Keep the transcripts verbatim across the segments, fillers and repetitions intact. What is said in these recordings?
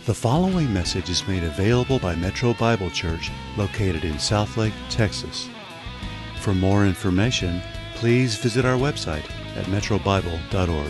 The following message is made available by Metro Bible Church, located in Southlake, Texas. For more information, please visit our website at metro bible dot org.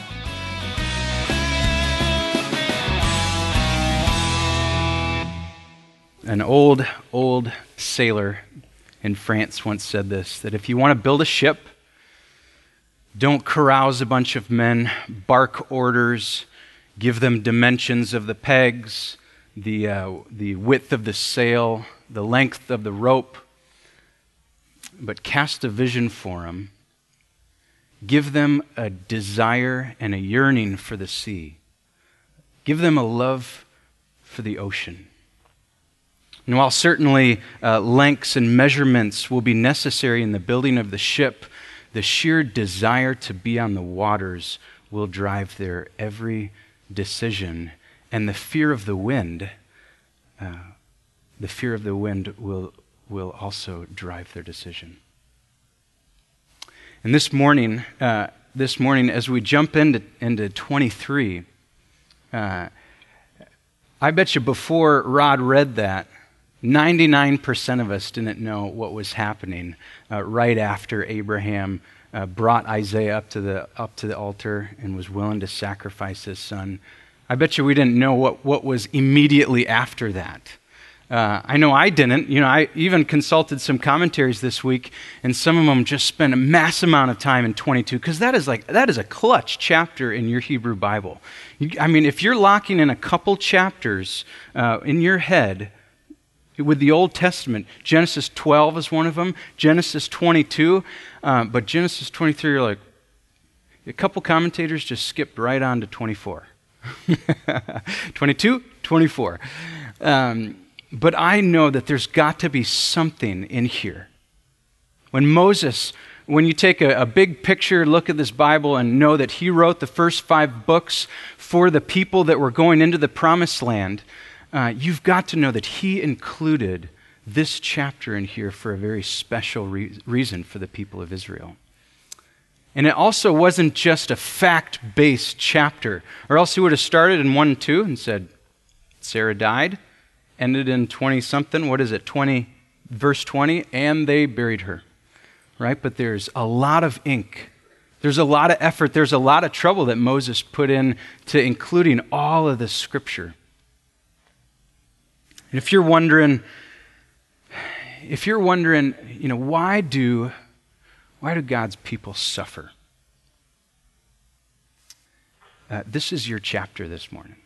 An old, old sailor in France once said this, that if you want to build a ship, don't carouse a bunch of men, bark orders, give them dimensions of the pegs, the, uh, the width of the sail, the length of the rope, but cast a vision for them. Give them a desire and a yearning for the sea. Give them a love for the ocean. And while certainly uh, lengths and measurements will be necessary in the building of the ship, the sheer desire to be on the waters will drive their every decision. And the fear of the wind, uh, the fear of the wind will, will also drive their decision. And this morning, uh, this morning, as we jump into, into twenty-three, uh, I bet you before Rod read that, ninety-nine percent of us didn't know what was happening uh, right after Abraham uh, brought Isaiah up to the up to the altar and was willing to sacrifice his son. I bet you we didn't know what, what was immediately after that. Uh, I know I didn't. You know, I even consulted some commentaries this week, and some of them just spent a mass amount of time in twenty-two, because that is like that is a clutch chapter in your Hebrew Bible. You, I mean, if you're locking in a couple chapters uh, in your head with the Old Testament, Genesis twelve is one of them, Genesis twenty-two, uh, but Genesis twenty-three, you're like, a couple commentators just skipped right on to twenty-four. twenty-two, twenty-four. Um, but I know that there's got to be something in here. When Moses, when you take a, a big picture look at this Bible and know that he wrote the first five books for the people that were going into the promised land, Uh, you've got to know that he included this chapter in here for a very special re- reason for the people of Israel. And it also wasn't just a fact-based chapter, or else he would have started in one and two and said, Sarah died, ended in twenty-something, what is it, twenty, verse twenty, and they buried her, right? But there's a lot of ink. There's a lot of effort. There's a lot of trouble that Moses put in to including all of the scripture. And if you're wondering, if you're wondering, you know, why do, why do God's people suffer? Uh, this is your chapter this morning.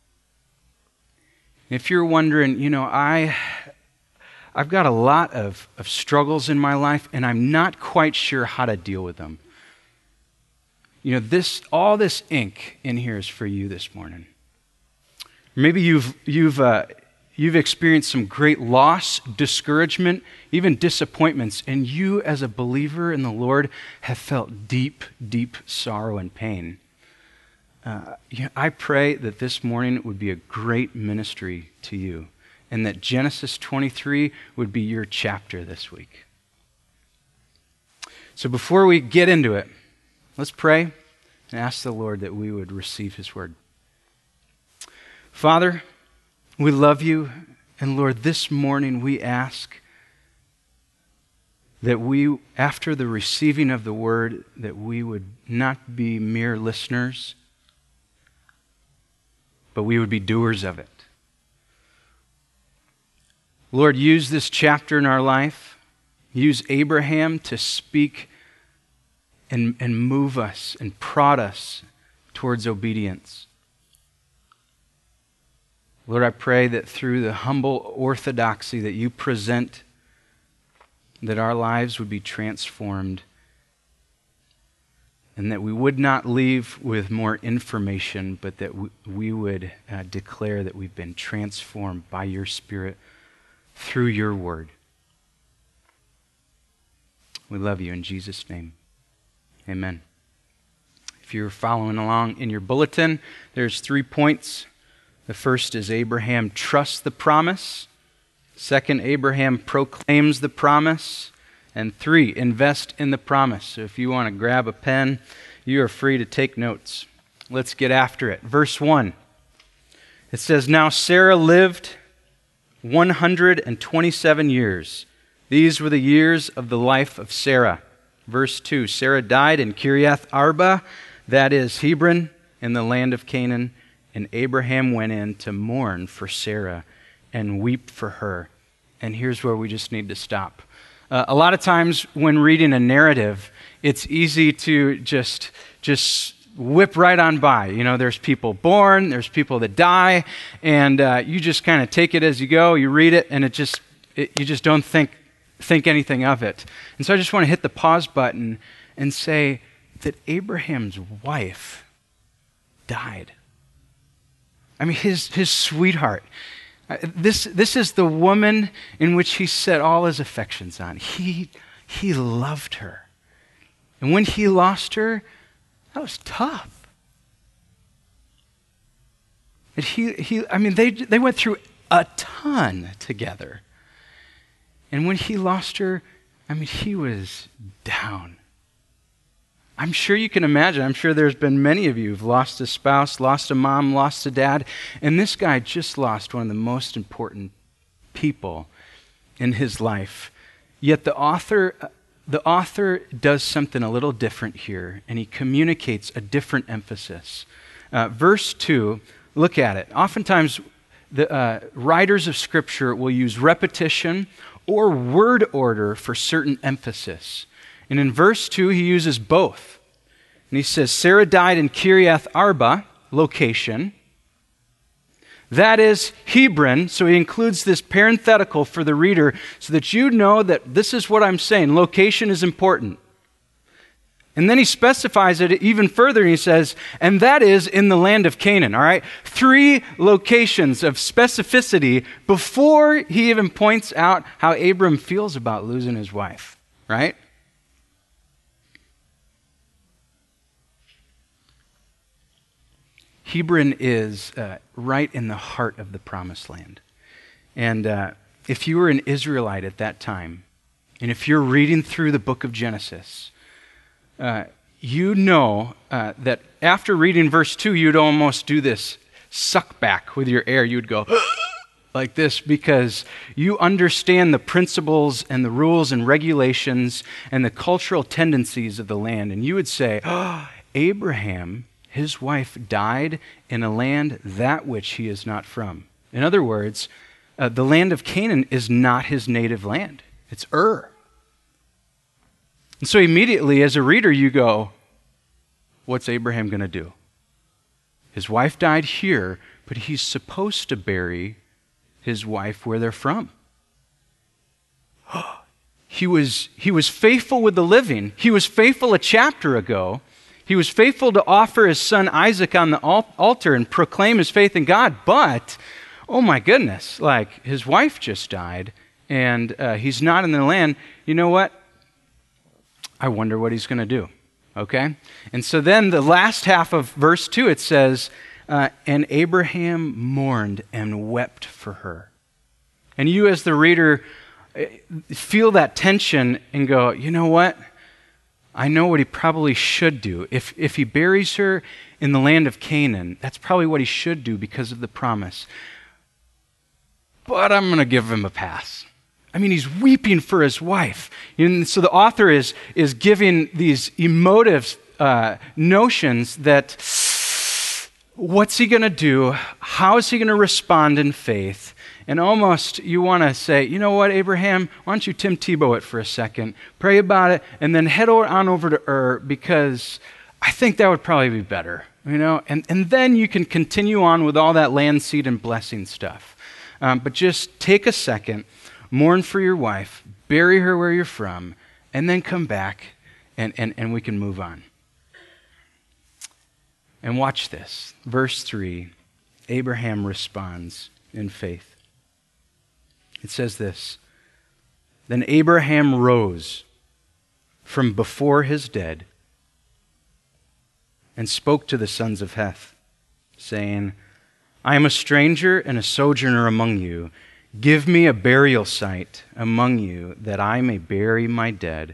If you're wondering, you know, I, I've got a lot of, of struggles in my life, and I'm not quite sure how to deal with them. You know, this, all this ink in here is for you this morning. Maybe you've, you've, uh, You've experienced some great loss, discouragement, even disappointments, and you as a believer in the Lord have felt deep, deep sorrow and pain. Uh, yeah, I pray that this morning would be a great ministry to you, and that Genesis twenty-three would be your chapter this week. So before we get into it, let's pray and ask the Lord that we would receive His word. Father, we love you, and Lord, this morning we ask that we, after the receiving of the word, that we would not be mere listeners, but we would be doers of it. Lord, use this chapter in our life. Use Abraham to speak and, and move us and prod us towards obedience. Lord, I pray that through the humble orthodoxy that you present, that our lives would be transformed, and that we would not leave with more information, but that we would uh, declare that we've been transformed by your Spirit through your word. We love you in Jesus' name. Amen. If you're following along in your bulletin, there's three points. The first is Abraham trusts the promise. Second, Abraham proclaims the promise. And three, invest in the promise. So if you want to grab a pen, you are free to take notes. Let's get after it. Verse one. It says, "Now Sarah lived one hundred twenty-seven years. These were the years of the life of Sarah." Verse two, "Sarah died in Kiriath Arba, that is Hebron, in the land of Canaan, and Abraham went in to mourn for Sarah and weep for her." And here's where we just need to stop. Uh, a lot of times when reading a narrative, it's easy to just just whip right on by. You know, there's people born, there's people that die, and uh, you just kind of take it as you go. You read it, and it just it, you just don't think think anything of it. And so I just want to hit the pause button and say that Abraham's wife died. I mean, his his sweetheart. Uh, This this is the woman in which he set all his affections on. He he loved her. And when he lost her, that was tough. And he he I mean they they went through a ton together. And when he lost her, I mean he was down. I'm sure you can imagine. I'm sure there's been many of you who've lost a spouse, lost a mom, lost a dad, and this guy just lost one of the most important people in his life. Yet the author, the author does something a little different here, and he communicates a different emphasis. Uh, verse two, look at it. Oftentimes, the uh, writers of Scripture will use repetition or word order for certain emphasis. And in verse two, he uses both. And he says, Sarah died in Kiriath Arba, location. That is Hebron, so he includes this parenthetical for the reader so that you know that this is what I'm saying. Location is important. And then he specifies it even further, and he says, and that is in the land of Canaan, all right? Three locations of specificity before he even points out how Abram feels about losing his wife, right? Hebron is uh, right in the heart of the Promised Land. And uh, if you were an Israelite at that time, and if you're reading through the book of Genesis, uh, you know uh, that after reading verse two, you'd almost do this suck back with your air. You'd go like this because you understand the principles and the rules and regulations and the cultural tendencies of the land. And you would say, oh, Abraham, his wife died in a land that which he is not from. In other words, uh, the land of Canaan is not his native land. It's Ur. And so immediately as a reader you go, what's Abraham going to do? His wife died here, but he's supposed to bury his wife where they're from. He was, he was faithful with the living. He was faithful a chapter ago. He was faithful to offer his son Isaac on the altar and proclaim his faith in God. But, oh my goodness, like his wife just died and uh, he's not in the land. You know what? I wonder what he's going to do. Okay? And so then the last half of verse two, it says, uh, and Abraham mourned and wept for her. And you as the reader feel that tension and go, you know what? I know what he probably should do. If, if he buries her in the land of Canaan, that's probably what he should do because of the promise. But I'm going to give him a pass. I mean, he's weeping for his wife. And so the author is, is giving these emotive uh, notions that what's he going to do? How is he going to respond in faith? And almost you want to say, you know what, Abraham, why don't you Tim Tebow it for a second, pray about it, and then head on over to Ur because I think that would probably be better, you know? And, and then you can continue on with all that land, seed, and blessing stuff. Um, but just take a second, mourn for your wife, bury her where you're from, and then come back and, and, and we can move on. And watch this. Verse three, Abraham responds in faith. It says this, then Abraham rose from before his dead and spoke to the sons of Heth, saying, I am a stranger and a sojourner among you. Give me a burial site among you that I may bury my dead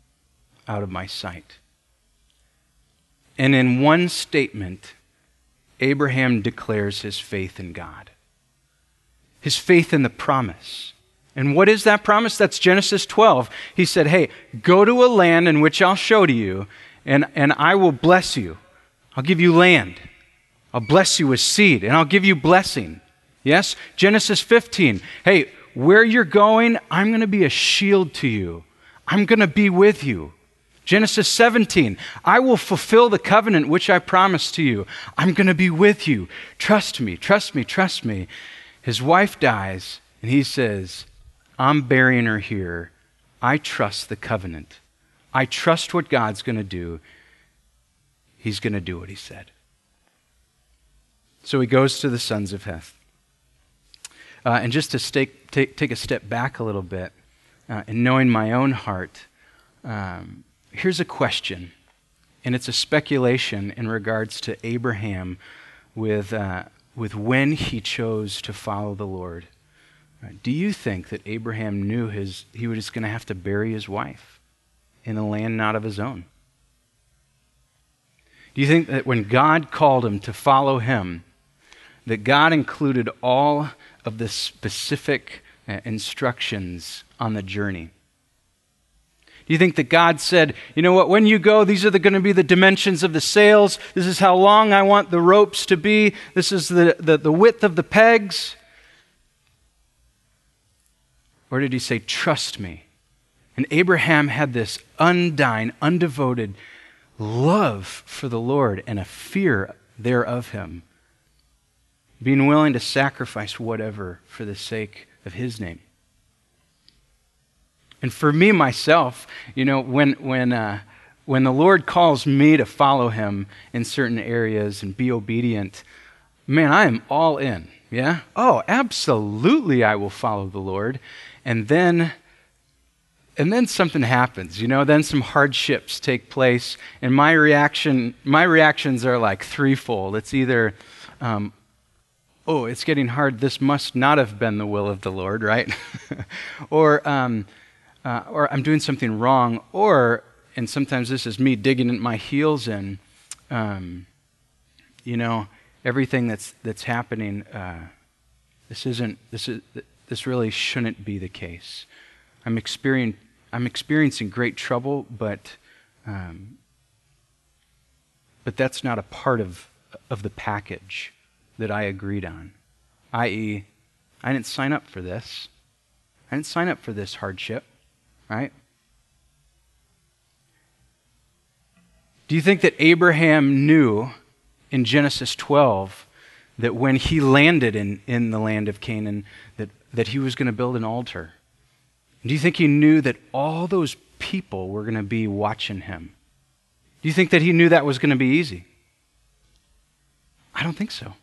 out of my sight. And in one statement, Abraham declares his faith in God, his faith in the promise. And what is that promise? That's Genesis twelve. He said, hey, go to a land in which I'll show to you, and, and I will bless you. I'll give you land. I'll bless you with seed, and I'll give you blessing. Yes? Genesis fifteen. Hey, where you're going, I'm going to be a shield to you. I'm going to be with you. Genesis seventeen. I will fulfill the covenant which I promised to you. I'm going to be with you. Trust me, trust me, trust me. His wife dies, and he says, I'm burying her here. I trust the covenant. I trust what God's going to do. He's going to do what he said. So he goes to the sons of Heth. Uh, and just to stake, take, take a step back a little bit, uh, and knowing my own heart, um, here's a question, and it's a speculation in regards to Abraham with, uh, with when he chose to follow the Lord. Uh, do you think that Abraham knew his he was just going to have to bury his wife in a land not of his own? Do you think that when God called him to follow him, that God included all of the specific uh, instructions on the journey? Do you think that God said, you know what, when you go, these are going to be the dimensions of the sails. This is how long I want the ropes to be. This is the, the, the width of the pegs. Or did he say, trust me? And Abraham had this undying, undevoted love for the Lord and a fear there of him, being willing to sacrifice whatever for the sake of his name. And for me, myself, you know, when when uh, when the Lord calls me to follow him in certain areas and be obedient, man, I am all in, yeah? Oh, absolutely I will follow the Lord. And then, and then something happens, you know, then some hardships take place, and my reaction, my reactions are like threefold. It's either, um, oh, it's getting hard, this must not have been the will of the Lord, right? or, um, uh, or I'm doing something wrong, or, and sometimes this is me digging my heels in, um, you know, everything that's that's happening, uh, this isn't, this is, this really shouldn't be the case. I'm experiencing, I'm experiencing great trouble, but um, but that's not a part of of the package that I agreed on. that is, I didn't sign up for this. I didn't sign up for this hardship, right? Do you think that Abraham knew in Genesis twelve that when he landed in, in the land of Canaan, that, that he was going to build an altar? Do you think he knew that all those people were going to be watching him? Do you think that he knew that was going to be easy? I don't think so.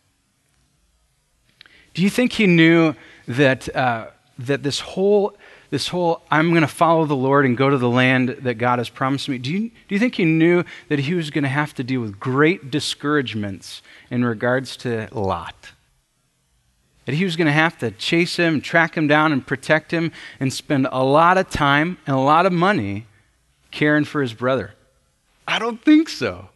Do you think he knew that uh, that this whole this whole I'm going to follow the Lord and go to the land that God has promised me? Do you do you think he knew that he was going to have to deal with great discouragements in regards to Lot? That he was going to have to chase him, track him down, and protect him, and spend a lot of time and a lot of money caring for his brother? I don't think so.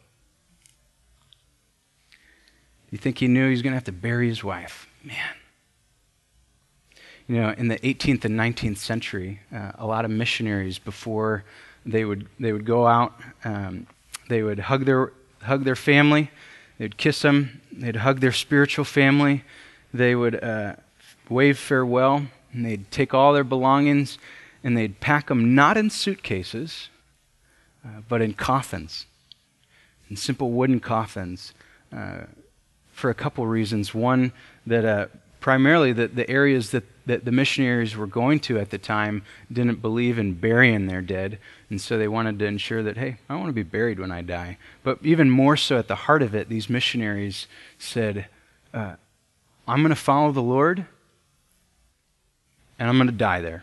You think he knew he was going to have to bury his wife? Man. You know, in the eighteenth and nineteenth century, uh, a lot of missionaries, before they would they would go out, um, they would hug their hug their family, they'd kiss them, they'd hug their spiritual family, they would uh, wave farewell, and they'd take all their belongings, and they'd pack them not in suitcases, uh, but in coffins, in simple wooden coffins, uh, for a couple reasons. One, that uh, primarily that the areas that, that the missionaries were going to at the time didn't believe in burying their dead, and so they wanted to ensure that, hey, I want to be buried when I die. But even more so, at the heart of it, these missionaries said, uh, I'm going to follow the Lord, and I'm going to die there.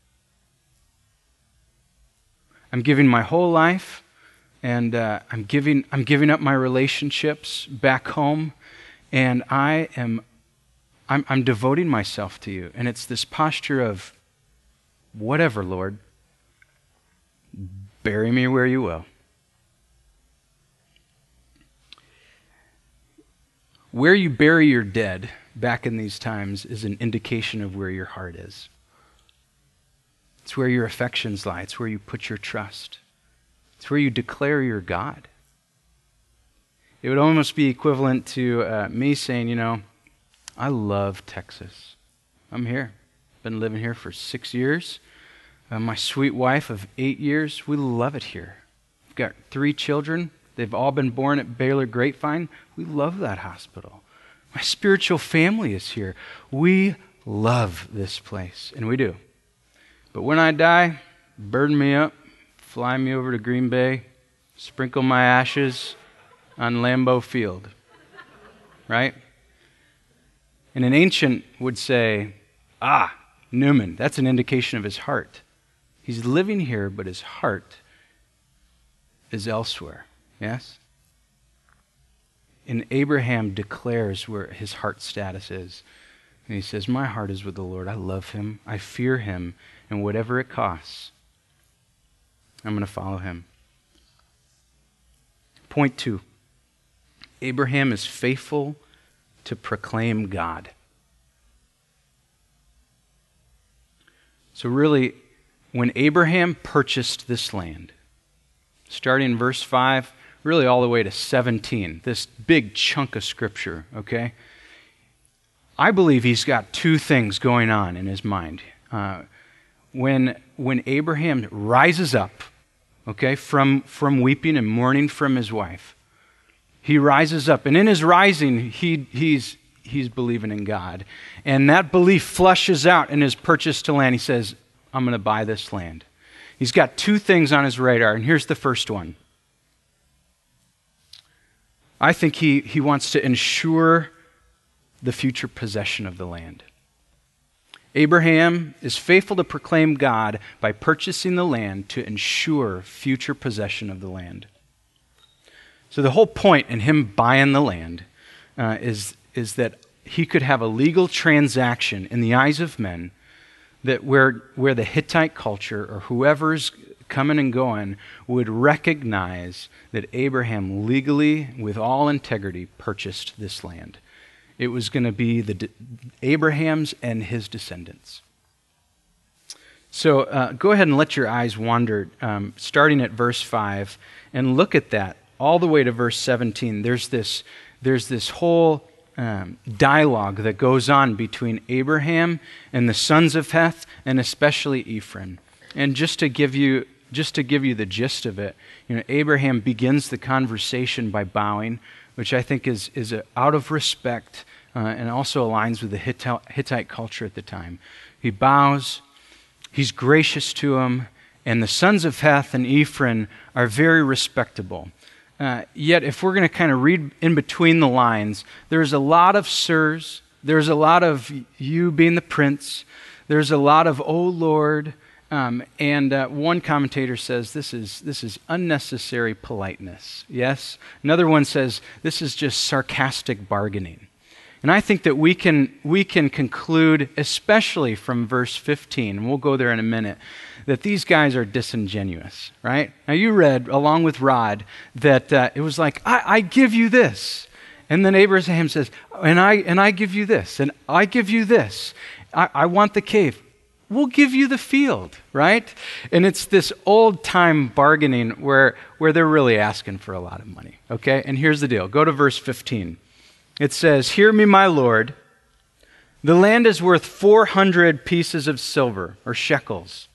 I'm giving my whole life, and uh, I'm giving I'm giving up my relationships back home, and I am I'm, I'm devoting myself to you. And it's this posture of, whatever, Lord, bury me where you will. where you bury your dead back in these times is an indication of where your heart is. It's where your affections lie. It's where you put your trust. It's where you declare your God. It would almost be equivalent to uh, me saying, you know, I love Texas. I'm here. Been living here for six years. Uh, my sweet wife of eight years, we love it here. We've got three children. They've all been born at Baylor Grapevine. We love that hospital. My spiritual family is here. We love this place, and we do. But when I die, burden me up, fly me over to Green Bay, sprinkle my ashes on Lambeau Field, right? And an ancient would say, ah, Newman, that's an indication of his heart. He's living here, but his heart is elsewhere, yes? And Abraham declares where his heart status is. And he says, my heart is with the Lord. I love him. I fear him. And whatever it costs, I'm going to follow him. Point two. Abraham is faithful to proclaim God. So really, when Abraham purchased this land, starting in verse five, really all the way to seventeen, this big chunk of scripture, okay? I believe he's got two things going on in his mind. Uh, when, when Abraham rises up, okay, from, from weeping and mourning from his wife, he rises up, and in his rising, he, he's, he's believing in God. And that belief flushes out in his purchase to land. He says, I'm going to buy this land. He's got two things on his radar, and here's the first one. I think he, he wants to ensure the future possession of the land. Abraham is faithful to proclaim God by purchasing the land to ensure future possession of the land. So the whole point in him buying the land uh, is, is that he could have a legal transaction in the eyes of men that where, where the Hittite culture or whoever's coming and going would recognize that Abraham legally, with all integrity, purchased this land. It was going to be the de- Abraham's and his descendants. So uh, go ahead and let your eyes wander, um, starting at verse five, and look at that all the way to verse seventeen. There's this, there's this whole um, dialogue that goes on between Abraham and the sons of Heth, and especially Ephron. And just to give you, just to give you the gist of it, you know, Abraham begins the conversation by bowing, which I think is, is a, out of respect uh, and also aligns with the Hittite, Hittite culture at the time. He bows, he's gracious to him, and the sons of Heth and Ephron are very respectable. Uh, yet if we're going to kind of read in between the lines, there's a lot of sirs, there's a lot of you being the prince, there's a lot of, oh Lord, Um, and uh, one commentator says this is this is unnecessary politeness. Yes? Another one says this is just sarcastic bargaining. And I think that we can we can conclude, especially from verse fifteen, and we'll go there in a minute, that these guys are disingenuous, right? Now you read, along with Rod, that uh, it was like, I, I give you this. And then Abraham says, and I and I give you this, and I give you this. I, I want the cave. We'll give you the field, right? And it's this old-time bargaining where, where they're really asking for a lot of money, okay? And here's the deal. Go to verse fifteen. It says, hear me, my Lord. The land is worth four hundred pieces of silver, or shekels.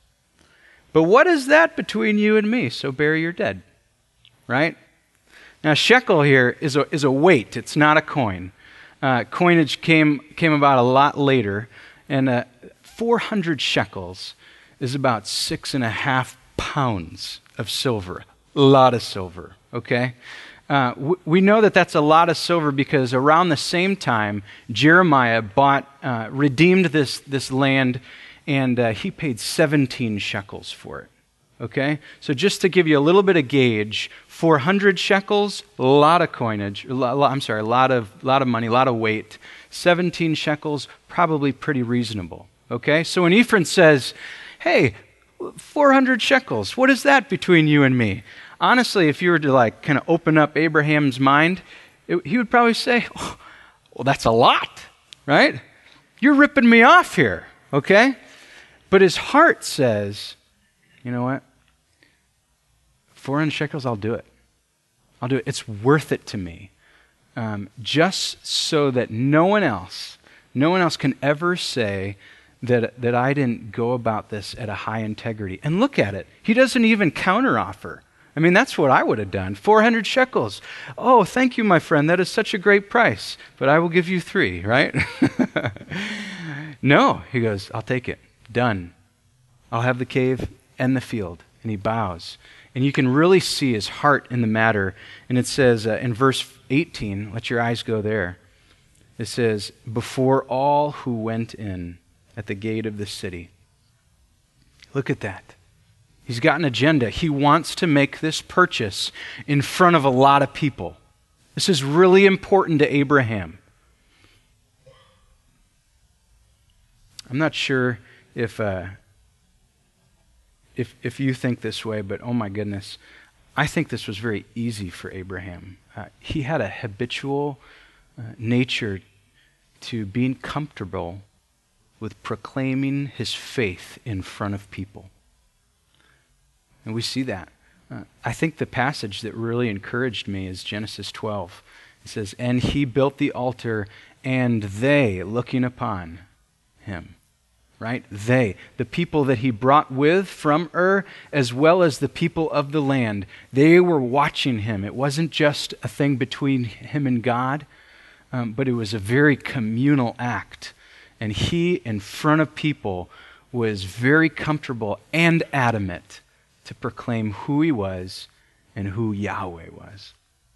But what is that between you and me? So bury your dead, right? Now, shekel here is a, is a weight. It's not a coin. Uh, coinage came, came about a lot later, and uh, four hundred shekels is about six and a half pounds of silver. A lot of silver, okay? Uh, w- we know that that's a lot of silver because around the same time, Jeremiah bought, uh, redeemed this, this land, and uh, he paid seventeen shekels for it, okay? So just to give you a little bit of gauge, four hundred shekels, a lot of coinage, a lot, I'm sorry, a lot of, lot of money, a lot of weight. seventeen shekels, probably pretty reasonable. Okay, so when Ephron says, hey, four hundred shekels, what is that between you and me? Honestly, if you were to like kind of open up Abraham's mind, it, he would probably say, oh, Well, that's a lot, right? You're ripping me off here, okay? But his heart says, you know what? four hundred shekels, I'll do it. I'll do it. It's worth it to me. Um, just so that no one else, no one else can ever say that, that I didn't go about this at a high integrity. And look at it. He doesn't even counteroffer. I mean, that's what I would have done. four hundred shekels. Oh, thank you, my friend. That is such a great price. But I will give you three, right? No, he goes, I'll take it. Done. I'll have the cave and the field. And he bows. And you can really see his heart in the matter. And it says uh, in verse eighteen, let your eyes go there. It says, before all who went in at the gate of the city. Look at that. He's got an agenda. He wants to make this purchase in front of a lot of people. This is really important to Abraham. I'm not sure if... Uh, If, if you think this way, but oh my goodness, I think this was very easy for Abraham. Uh, he had a habitual uh, nature to being comfortable with proclaiming his faith in front of people. And we see that. Uh, I think the passage that really encouraged me is Genesis twelve. It says, and he built the altar, and they, looking upon him. Right? They, the people that he brought with from Ur, as well as the people of the land, they were watching him. It wasn't just a thing between him and God, um, but it was a very communal act. And he, in front of people, was very comfortable and adamant to proclaim who he was and who Yahweh was.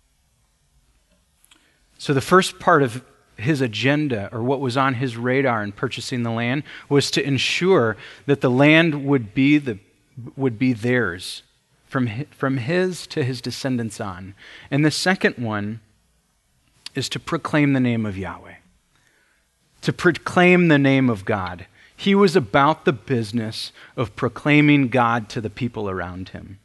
So the first part of his agenda, or what was on his radar in purchasing the land, was to ensure that the land would be the would be theirs from his, from his to his descendants on. And the second one is to proclaim the name of Yahweh, to proclaim the name of God. He was about the business of proclaiming God to the people around him.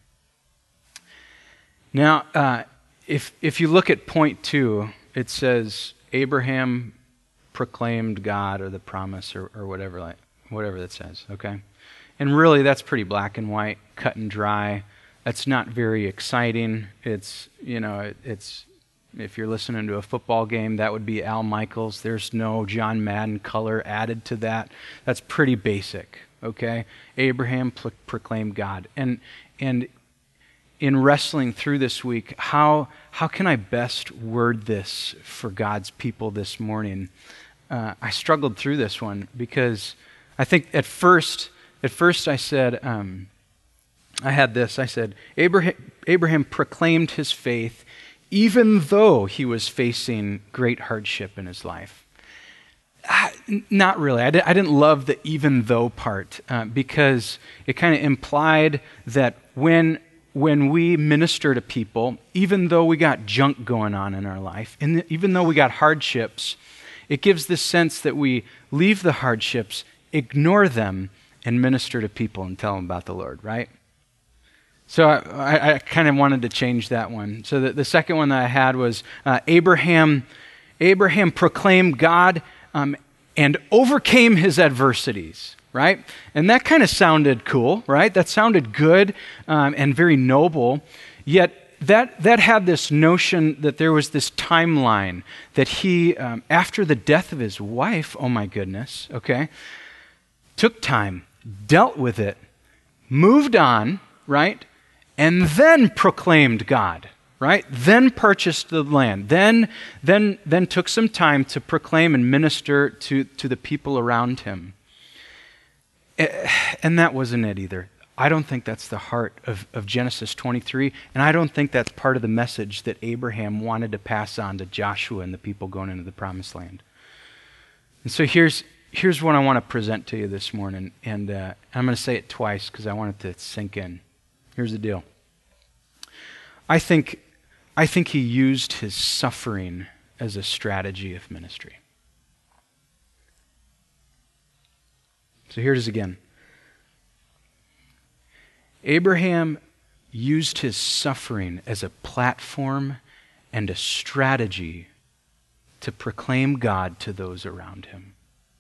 Now, uh, if if you look at point two, it says Abraham proclaimed God or the promise or, or whatever like whatever that says, okay? And really that's pretty black and white, cut and dry. That's not very exciting. It's, you know, it, it's, if you're listening to a football game, that would be Al Michaels. There's no John Madden color added to that. That's pretty basic, okay? Abraham pro- proclaimed God. And and in wrestling through this week, how how can I best word this for God's people this morning? Uh, I struggled through this one because I think at first, at first I said, um, I had this. I said, Abraham, Abraham proclaimed his faith even though he was facing great hardship in his life. Uh, not really. I, di- I didn't love the even though part uh, because it kind of implied that when When we minister to people, even though we got junk going on in our life, and even though we got hardships, it gives this sense that we leave the hardships, ignore them, and minister to people and tell them about the Lord, right? So I, I, I kind of wanted to change that one. So the, the second one that I had was uh, Abraham, Abraham proclaimed God um, and overcame his adversities. Right? And that kind of sounded cool, right? That sounded good um, and very noble. Yet that that had this notion that there was this timeline that he, um, after the death of his wife, oh my goodness, okay, took time, dealt with it, moved on, right? And then proclaimed God, right? Then purchased the land. Then, then, then took some time to proclaim and minister to, to the people around him. And that wasn't it either. I don't think that's the heart of, of Genesis twenty-three, and I don't think that's part of the message that Abraham wanted to pass on to Joshua and the people going into the promised land. And so here's here's what I want to present to you this morning, and uh, I'm going to say it twice because I want it to sink in. Here's the deal. I think I think he used his suffering as a strategy of ministry. So here's again. Abraham used his suffering as a platform and a strategy to proclaim God to those around him.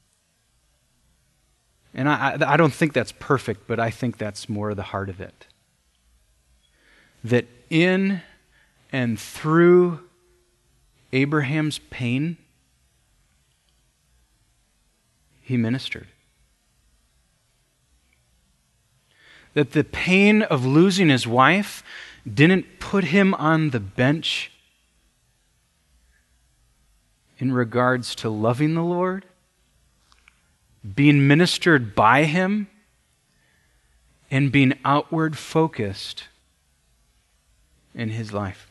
And I, I don't think that's perfect, but I think that's more the heart of it. That in and through Abraham's pain, he ministered. That the pain of losing his wife didn't put him on the bench in regards to loving the Lord, being ministered by him, and being outward focused in his life.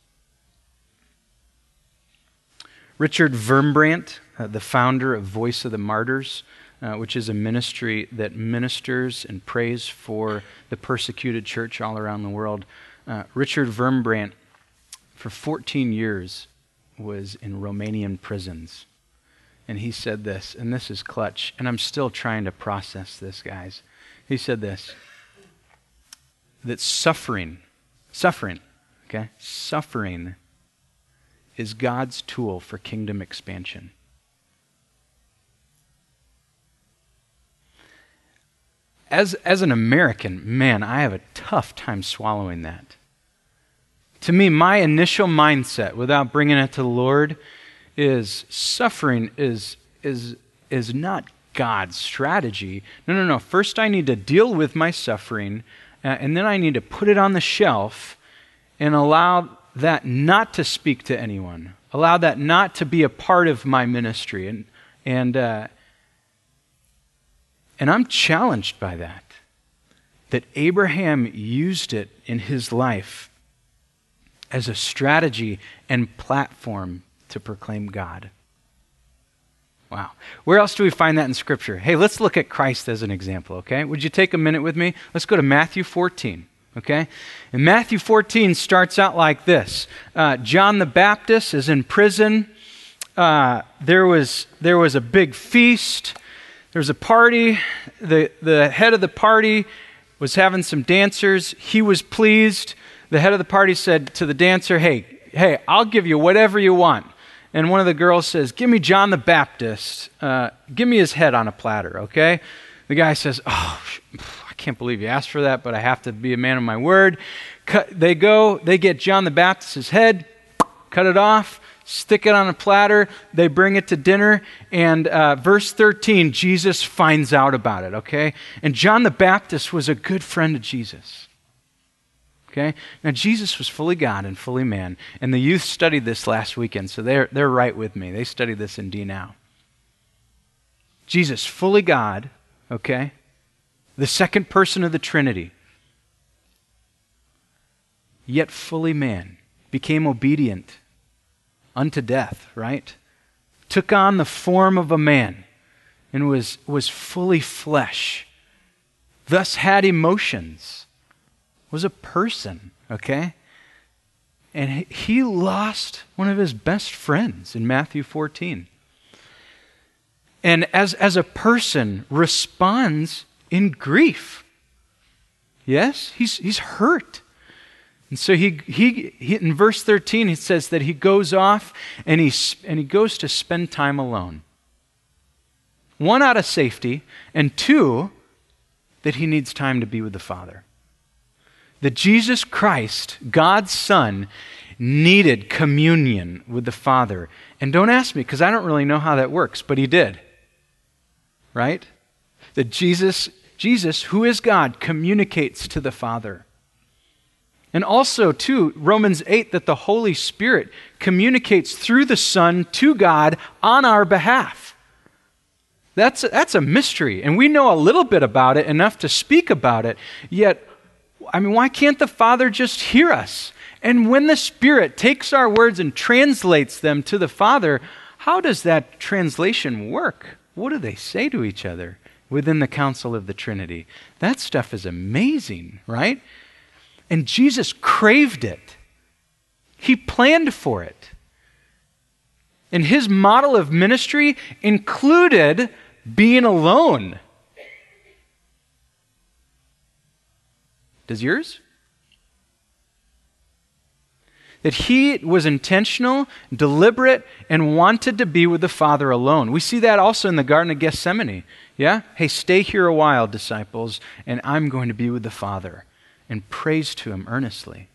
Richard Wurmbrand, uh, the founder of Voice of the Martyrs, uh, which is a ministry that ministers and prays for the persecuted church all around the world. Uh, Richard Wurmbrand, for fourteen years, was in Romanian prisons. And he said this, and this is clutch, and I'm still trying to process this, guys. He said this, that suffering, suffering, okay, suffering is God's tool for kingdom expansion. As, as an American, man, I have a tough time swallowing that. To me, my initial mindset, without bringing it to the Lord, is suffering is, is, is not God's strategy. No, no, no. First I need to deal with my suffering, uh, and then I need to put it on the shelf and allow that not to speak to anyone. Allow that not to be a part of my ministry. And, and, uh, and I'm challenged by that. That Abraham used it in his life as a strategy and platform to proclaim God. Wow. Where else do we find that in Scripture? Hey, let's look at Christ as an example, okay? Would you take a minute with me? Let's go to Matthew fourteen, okay? And Matthew fourteen starts out like this. Uh, John the Baptist is in prison. Uh, there was, there was a big feast. There was a party. The, the head of the party was having some dancers. He was pleased. The head of the party said to the dancer, hey, hey, I'll give you whatever you want. And one of the girls says, give me John the Baptist. Uh, give me his head on a platter, okay? The guy says, oh, I can't believe you asked for that, but I have to be a man of my word. Cut, they go, they get John the Baptist's head, cut it off, stick it on a platter. They bring it to dinner. And uh, verse thirteen, Jesus finds out about it, okay? And John the Baptist was a good friend of Jesus. Okay? Now, Jesus was fully God and fully man, and the youth studied this last weekend, so they're, they're right with me. They studied this in D Now. Jesus, fully God, okay? The second person of the Trinity, yet fully man, became obedient unto death, right? Took on the form of a man and was, was fully flesh, thus had emotions. Was a person, okay? And he lost one of his best friends in Matthew fourteen. And as, as a person responds in grief. Yes? He's, he's hurt. And so he, he, he in verse thirteen, it says that he goes off and he, and he goes to spend time alone. One, out of safety, and two, that he needs time to be with the Father. That Jesus Christ, God's Son, needed communion with the Father. And don't ask me, because I don't really know how that works, but he did. Right? That Jesus, Jesus, who is God, communicates to the Father. And also, too, Romans eight, that the Holy Spirit communicates through the Son to God on our behalf. That's, that's a mystery, and we know a little bit about it, enough to speak about it, yet I mean, why can't the Father just hear us? And when the Spirit takes our words and translates them to the Father, how does that translation work? What do they say to each other within the council of the Trinity? That stuff is amazing, right? And Jesus craved it. He planned for it. And his model of ministry included being alone. Does yours? That he was intentional, deliberate, and wanted to be with the Father alone. We see that also in the Garden of Gethsemane. Yeah? Hey, stay here a while, disciples, and I'm going to be with the Father. And prays to him earnestly.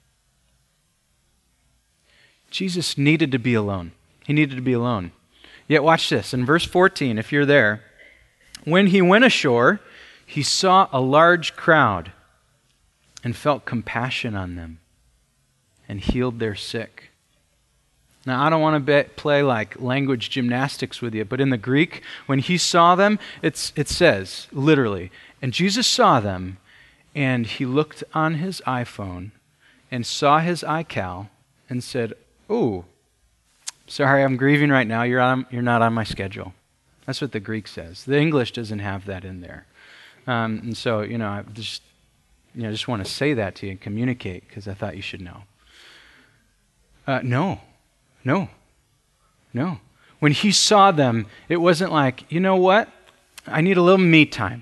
Jesus needed to be alone. He needed to be alone. Yet watch this. In verse fourteen, if you're there, when he went ashore, he saw a large crowd and felt compassion on them and healed their sick. Now, I don't want to be, play like language gymnastics with you, but in the Greek, when he saw them, it's, it says, literally, and Jesus saw them, and he looked on his iPhone and saw his iCal and said, "Oh, sorry, I'm grieving right now. You're on, you're not on my schedule." That's what the Greek says. The English doesn't have that in there. Um, and so, you know, I just, you know, just want to say that to you and communicate because I thought you should know. Uh, no, no, no. When he saw them, it wasn't like, you know what? I need a little me time.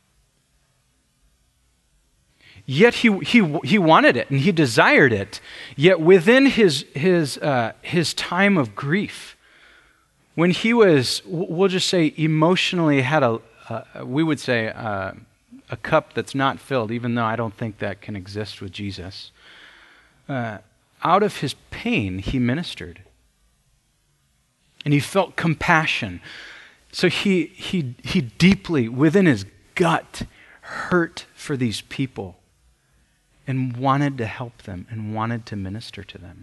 Yet he he he wanted it and he desired it. Yet within his his uh, his time of grief, when he was, we'll just say, emotionally had a, uh, we would say uh, a cup that's not filled, even though I don't think that can exist with Jesus. Uh, out of his pain, he ministered, and he felt compassion. So he he he deeply within his gut hurt for these people. And wanted to help them and wanted to minister to them.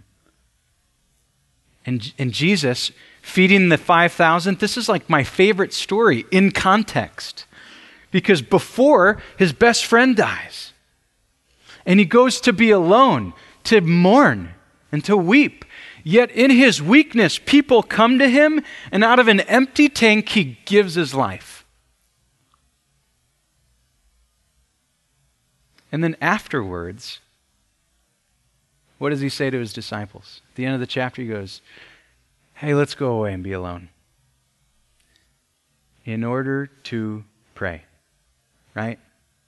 And, and Jesus, feeding the five thousand, this is like my favorite story in context. Because before, his best friend dies. And he goes to be alone, to mourn, and to weep. Yet in his weakness, people come to him, and out of an empty tank, he gives his life. And then afterwards, what does he say to his disciples? At the end of the chapter, he goes, "Hey, let's go away and be alone. In order to pray." Right?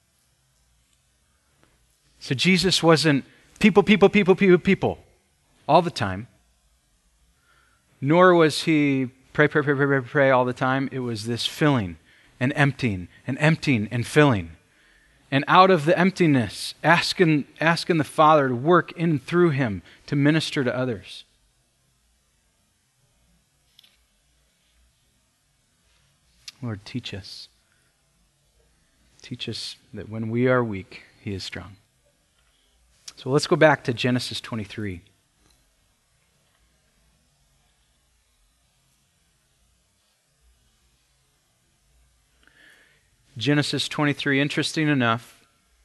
So Jesus wasn't people, people, people, people, people all the time. Nor was he pray, pray, pray, pray, pray, pray all the time. It was this filling and emptying and emptying and filling. And out of the emptiness, asking, asking the Father to work in and through him to minister to others. Lord, teach us. Teach us that when we are weak, he is strong. So let's go back to Genesis twenty-three. Genesis twenty-three, interesting enough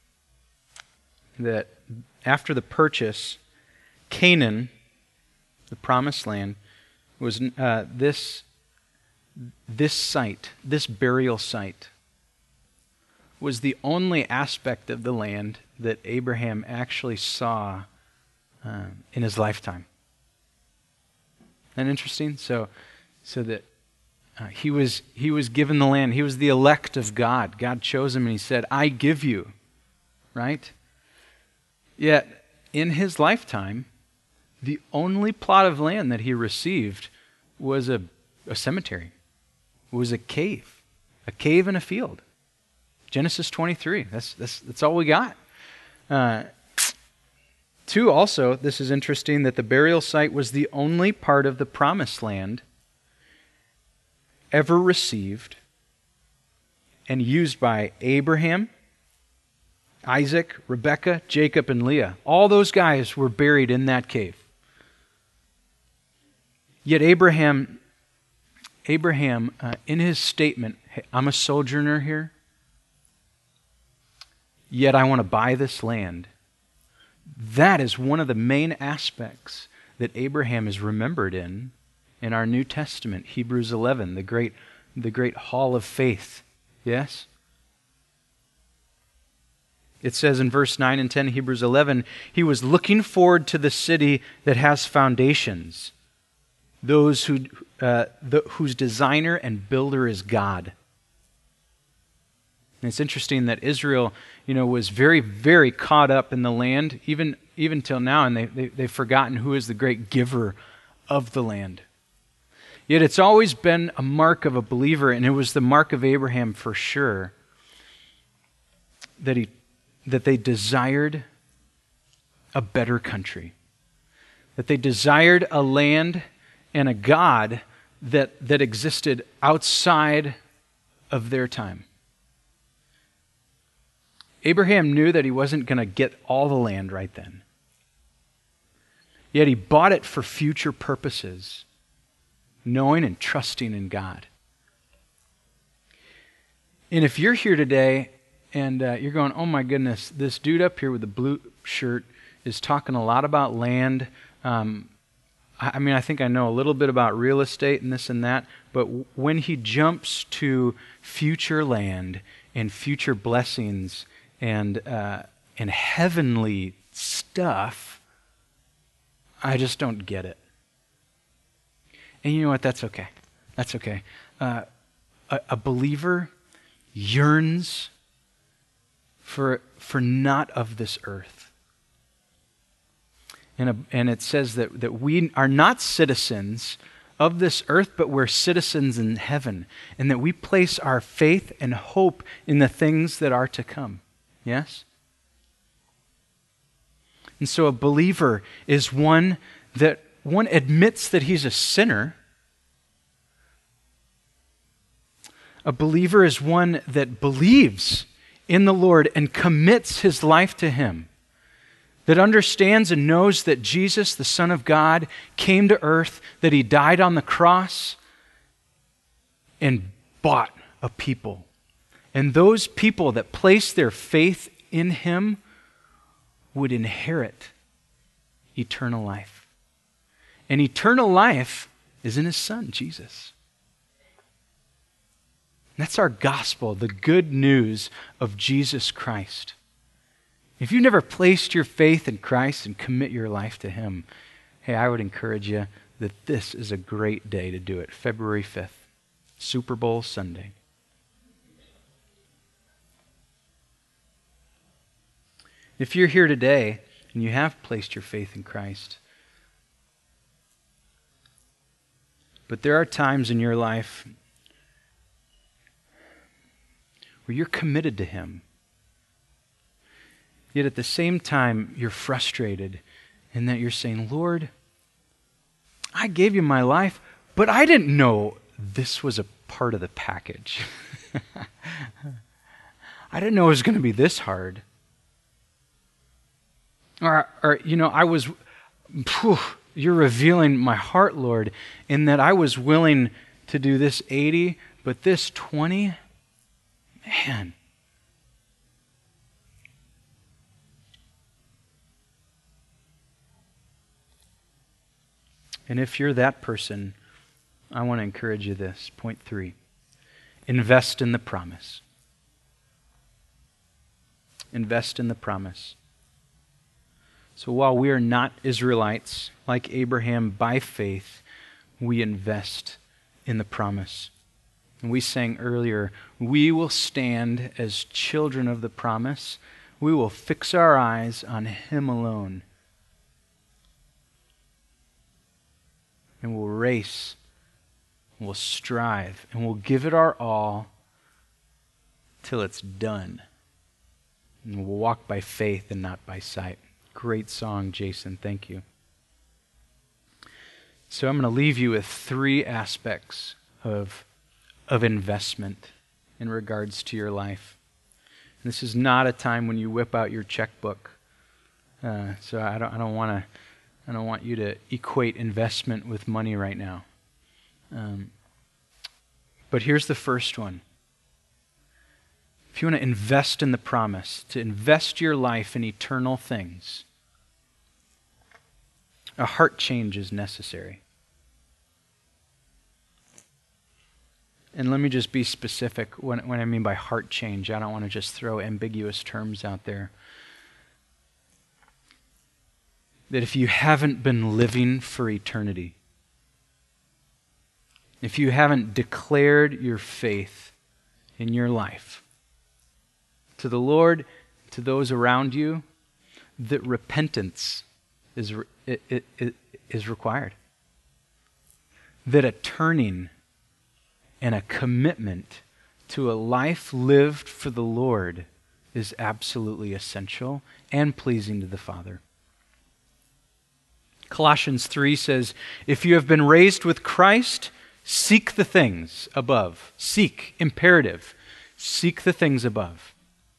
that after the purchase, Canaan, the promised land, was uh, this, this site, this burial site, was the only aspect of the land that Abraham actually saw uh, in his lifetime. Isn't that interesting? So, so that Uh, he was he was given the land. He was the elect of God. God chose him and he said, "I give you." Right? Yet, in his lifetime, the only plot of land that he received was a, a cemetery. It was a cave. A cave in a field. Genesis twenty-three. That's, that's, that's all we got. Uh, two, also, this is interesting, that the burial site was the only part of the promised land ever received and used by Abraham, Isaac, Rebekah, Jacob, and Leah. All those guys were buried in that cave. Yet Abraham, Abraham, uh, in his statement, "Hey, I'm a sojourner here, yet I want to buy this land." That is one of the main aspects that Abraham is remembered in in our New Testament, Hebrews eleven, the great, the great hall of faith. Yes? It says in verse nine and ten, Hebrews eleven, he was looking forward to the city that has foundations, those who, uh, the, whose designer and builder is God. And it's interesting that Israel, you know, was very, very caught up in the land, even even till now, and they, they, they've forgotten who is the great giver of the land. Yet it's always been a mark of a believer, and it was the mark of Abraham for sure, that he that they desired a better country, that they desired a land and a God that, that existed outside of their time. Abraham knew that he wasn't going to get all the land right then. Yet he bought it for future purposes, knowing and trusting in God. And if you're here today and uh, you're going, oh my goodness, this dude up here with the blue shirt is talking a lot about land. Um, I, I mean, I think I know a little bit about real estate and this and that, but w- when he jumps to future land and future blessings and uh, and heavenly stuff, I just don't get it. And you know what? That's okay. That's okay. Uh, a, a believer yearns for for not of this earth. And, a, and it says that, that we are not citizens of this earth, but we're citizens in heaven, and that we place our faith and hope in the things that are to come. Yes? And so a believer is one that one admits that he's a sinner. A believer is one that believes in the Lord and commits his life to Him, that understands and knows that Jesus, the Son of God, came to earth, that He died on the cross and bought a people. And those people that place their faith in Him would inherit eternal life. And eternal life is in His Son, Jesus. That's our gospel, the good news of Jesus Christ. If you've never placed your faith in Christ and commit your life to Him, hey, I would encourage you that this is a great day to do it. February fifth, Super Bowl Sunday. If you're here today and you have placed your faith in Christ, but there are times in your life where you're committed to Him, yet at the same time you're frustrated in that you're saying, Lord, I gave you my life, but I didn't know this was a part of the package. I didn't know it was going to be this hard. Or, or you know, I was, phew, you're revealing my heart, Lord, in that I was willing to do this eighty, but this twenty, man. And if you're that person, I want to encourage you this. Point three. Invest in the promise. Invest in the promise. So while we are not Israelites, like Abraham by faith, we invest in the promise. And we sang earlier, we will stand as children of the promise. We will fix our eyes on Him alone. And we'll race, and we'll strive, and we'll give it our all till it's done. And we'll walk by faith and not by sight. Great song, Jason. Thank you. So I'm going to leave you with three aspects of, of investment in regards to your life. And this is not a time when you whip out your checkbook. Uh, so I don't. I don't want to. I don't want you to equate investment with money right now. Um, but here's the first one. If you want to invest in the promise, to invest your life in eternal things, a heart change is necessary. And let me just be specific when, when I mean by heart change. I don't want to just throw ambiguous terms out there. That if you haven't been living for eternity, if you haven't declared your faith in your life, to the Lord, to those around you, that repentance is, re- it, it, it is required. That a turning and a commitment to a life lived for the Lord is absolutely essential and pleasing to the Father. Colossians three says, if you have been raised with Christ, seek the things above. Seek, imperative. Seek the things above.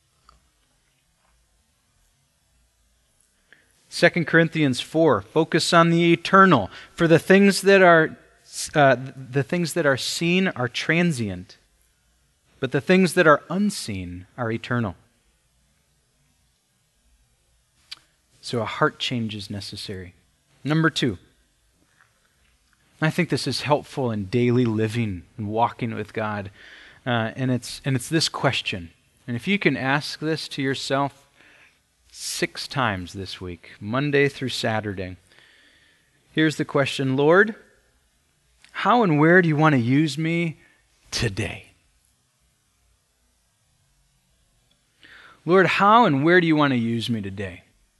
Second Corinthians four, focus on the eternal. For the things that are uh, the things that are seen are transient, but the things that are unseen are eternal. So a heart change is necessary. Number two, I think this is helpful in daily living and walking with God, uh, and it's and it's this question. And if you can ask this to yourself six times this week, Monday through Saturday, here's the question: Lord, how and where do you want to use me today? Lord, how and where do you want to use me today?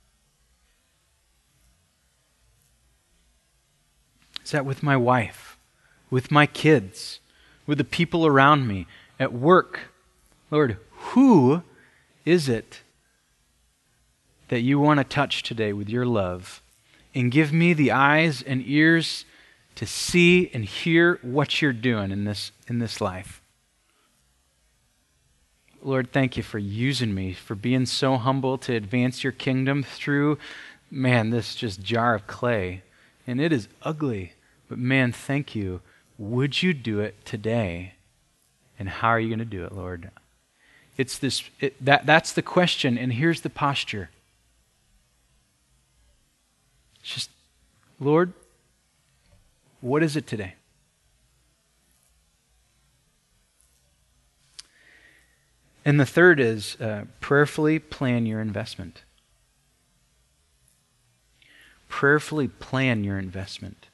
Is that with my wife, with my kids, with the people around me, at work? Lord, who is it that you want to touch today with your love? And give me the eyes and ears to see and hear what you're doing in this, in this life. Lord, thank you for using me, for being so humble to advance your kingdom through, man, this just jar of clay. And it is ugly, but man, thank you. Would you do it today? And how are you going to do it, Lord? It's this. It, that that's the question, and here's the posture. It's just, Lord, what is it today? And the third is uh, prayerfully plan your investment. Prayerfully plan your investment.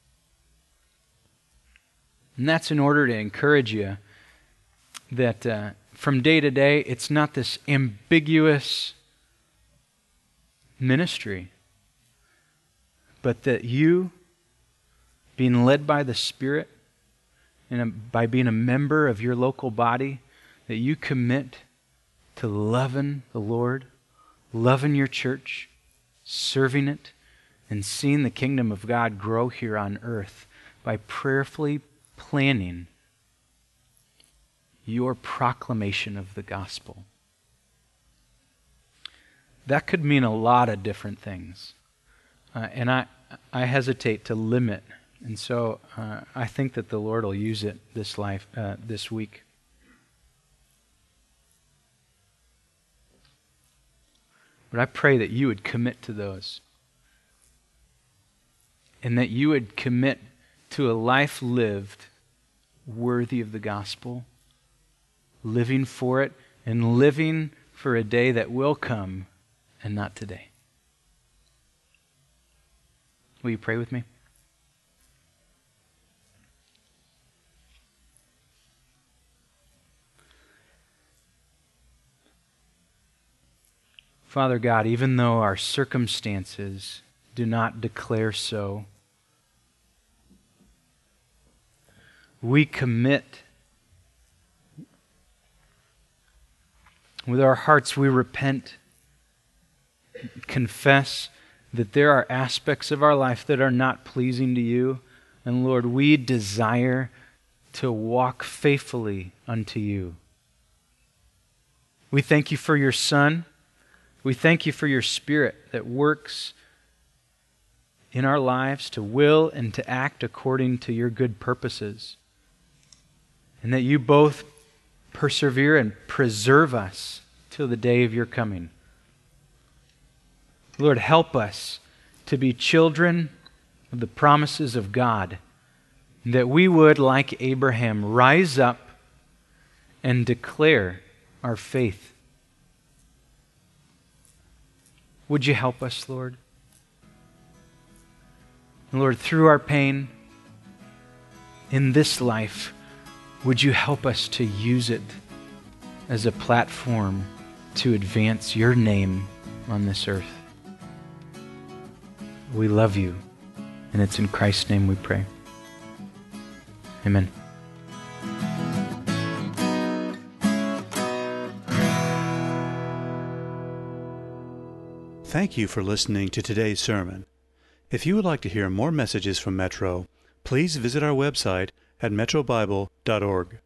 And that's in order to encourage you that uh, from day to day, it's not this ambiguous ministry, but that you, being led by the Spirit and a, by being a member of your local body, that you commit to loving the Lord, loving your church, serving it, and seeing the kingdom of God grow here on earth by prayerfully planning your proclamation of the gospel. That could mean a lot of different things. Uh, and I, I hesitate to limit. And so uh, I think that the Lord will use it this life, uh, this week. But I pray that you would commit to those. And that you would commit to a life lived worthy of the gospel, living for it, and living for a day that will come and not today. Will you pray with me? Father God, even though our circumstances do not declare so, we commit. With our hearts, we repent, confess that there are aspects of our life that are not pleasing to you. And Lord, we desire to walk faithfully unto you. We thank you for your Son. We thank you for your Spirit that works in our lives to will and to act according to your good purposes. And that you both persevere and preserve us till the day of your coming. Lord, help us to be children of the promises of God, that we would, like Abraham, rise up and declare our faith. Would you help us, Lord? And Lord, through our pain in this life, would you help us to use it as a platform to advance your name on this earth. We love you, and it's in Christ's name we pray. Amen. Thank you for listening to today's sermon. If you would like to hear more messages from Metro, please visit our website at metro bible dot org.